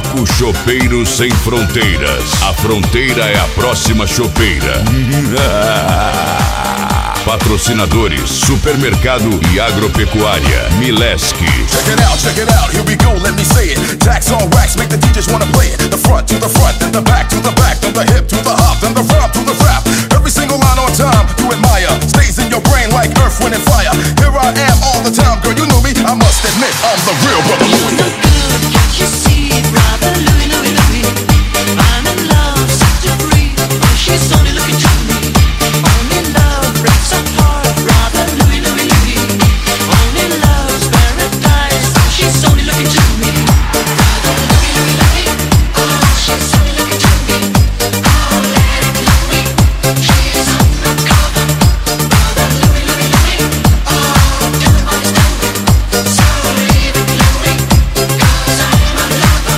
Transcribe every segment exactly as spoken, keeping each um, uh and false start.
Grupo Chopeiro Sem Fronteiras. A fronteira é a próxima chopeira. Patrocinadores: Supermercado e Agropecuária Mileski. Check it out, check it out, here we go, let me say it. Tax on wax, make the D Js wanna play it. The front to the front, then the back to the back, then the hip to the hop, then the rap to the rap. Every single line on time, you admire. Stays in your brain like earth, wind, and fire. Here I am all the time, girl, you knew me. I must admit, I'm the real brother Louie. You look good, can't you see it, brother Louie, Louie, Louie. I'm in love, such a breeze. Oh, she's only looking to me. Only love breaks our heart, brother Louie, Louie, Louie. Only love's paradise. Oh, she's only looking to me. Brother Louie, Louie, Louie. Oh, she's only looking to me. Oh, let it Louie. She's undercover. Brother Louie, Louie, Louie. Oh, tell him what he's doing. So leave it Louie, 'cause I'm a lover.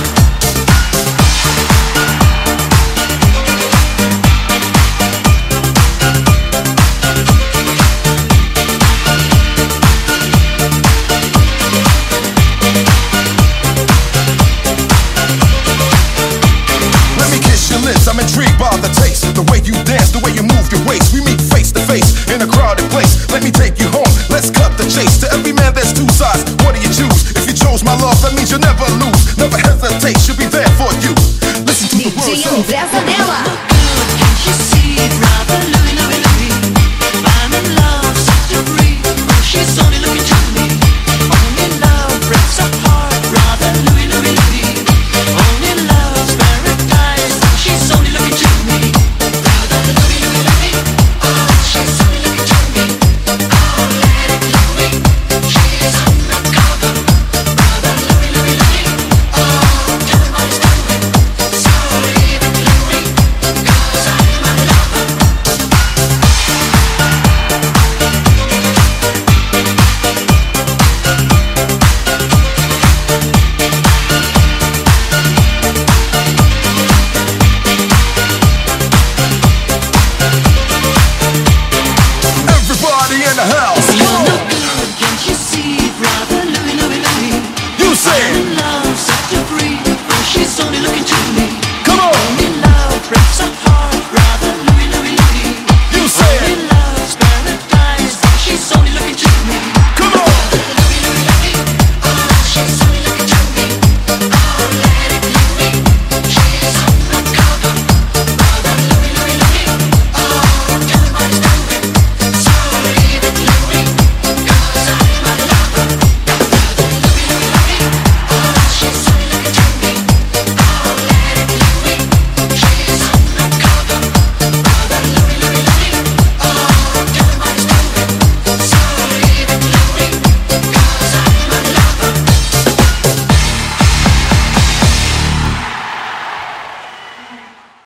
Let me kiss your lips, I'm intrigued by the taste. The way you dance, the way you move your waist. We meet face to face in a crowded place. Let me take you home, let's cut the chase. To every man there's two sides, what do you choose? If you chose my love, that means you'll never lose. Never hesitate, she'll be there for you. Listen to the D words J of André Zanella. Good, can't you see it, brother Louie, Louie, Louie. I'm in love, such a breeze. Oh, she's only looking to